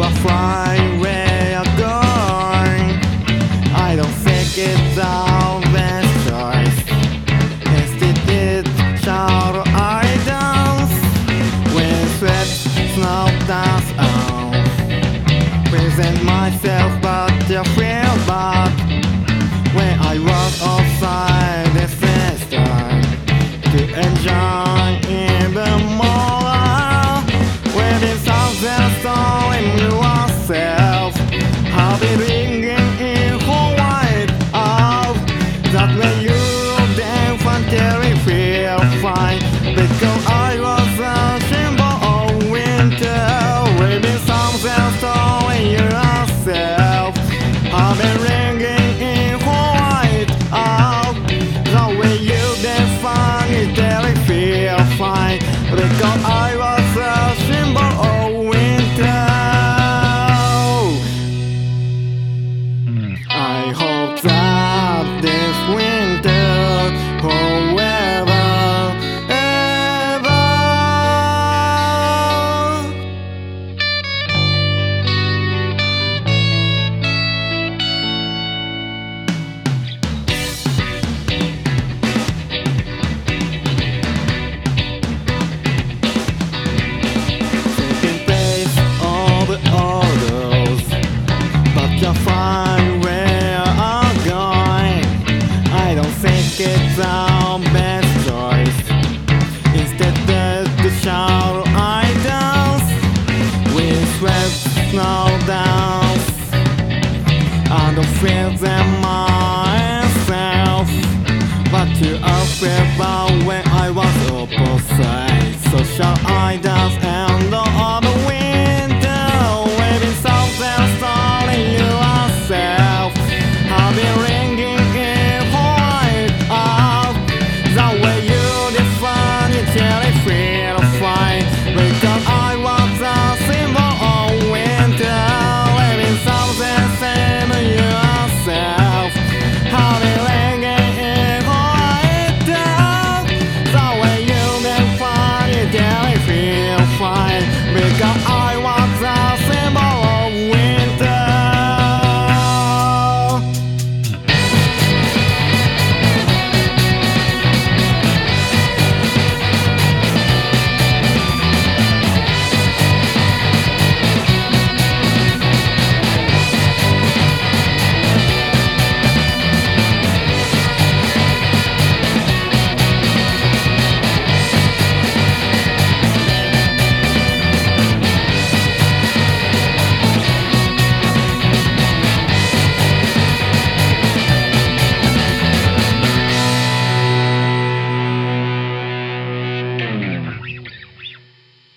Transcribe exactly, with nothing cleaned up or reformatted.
a fine way of going. I don't think it's our best choice. Instead it's shadow I dance. When sweat snow dance on. Present myself but I feel bad. When I walk outside the sister to enjoy even more. When it sounds and song in yourself, I'll be ringing in for white out. That when you dance until you feel fine. Because I was a symbol of winter. When it sounds and song in yourself, I'll be ringing in for white out. That when you dance fine until you feel fine. Because I was a symbol of winter. I hope that this winter forever, ever. Taking place all the orders, but you'll find where I'm going. I don't think it's our best choice. Instead there's the shadow I dance. We sweat snow dance. I don't feel them myself. But you are feel about when I was opposite. So shall I dance